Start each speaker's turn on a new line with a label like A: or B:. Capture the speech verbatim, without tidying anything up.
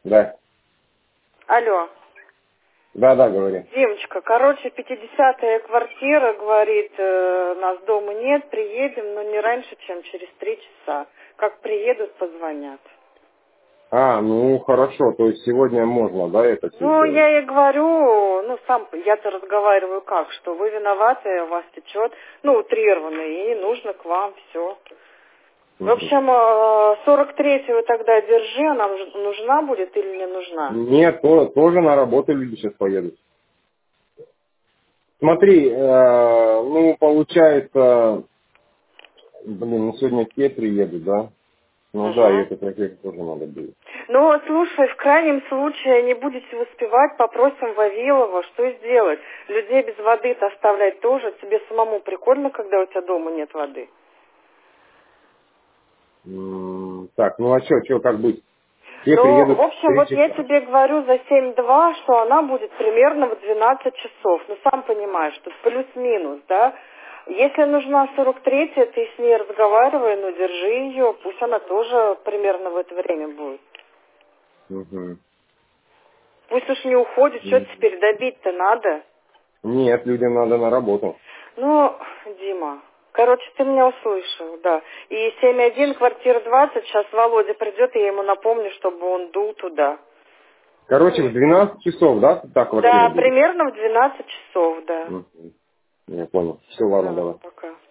A: Да.
B: Алло.
A: Да-да, говори.
B: Димочка, короче, пятидесятая квартира, говорит, э, нас дома нет, приедем, но не раньше, чем через три часа. Как приедут, позвонят.
A: А, ну хорошо, то есть сегодня можно, да, это все
B: Ну,
A: сделать?
B: я ей говорю, ну, сам, я-то разговариваю как, что вы виноваты, у вас течет, ну, утрированно, и нужно к вам все. В
A: Мгм.
B: общем, э, сорок третьего тогда держи, она нуж- нужна будет или не нужна?
A: Нет, то- тоже на работу люди сейчас поедут. Смотри, э, ну, получается, блин, ну сегодня те приедут, да? Ну да, и
B: Угу.
A: это проверить тоже надо будет.
B: Ну, слушай, в крайнем случае не будете успевать, попросим Вавилова, что сделать? Людей без воды-то оставлять тоже, тебе самому прикольно, когда у тебя дома нет воды.
A: М, Так, ну а что, что, как быть? Все
B: Ну, в
A: приедут в
B: общем,
A: три
B: вот я
A: часа.
B: тебе говорю за семь-два, что она будет примерно в двенадцать часов. Ну, сам понимаешь, тут плюс-минус, да? Если нужна сорок третья, ты с ней разговаривай, ну, держи ее, пусть она тоже примерно в это время будет.
A: Мгм.
B: Пусть уж не уходит, что
A: М.
B: теперь добить-то надо.
A: Нет, людям надо на работу.
B: Ну, Дима, короче, ты меня услышал, да. И семь один, квартира двадцать, сейчас Володя придет, и я ему напомню, чтобы он дул туда.
A: Короче, в двенадцать часов, да, та квартира
B: Да,
A: будет?
B: примерно в двенадцать часов, да.
A: Мгм. Я понял. Все, ладно,
B: Давай,
A: давай.
B: пока.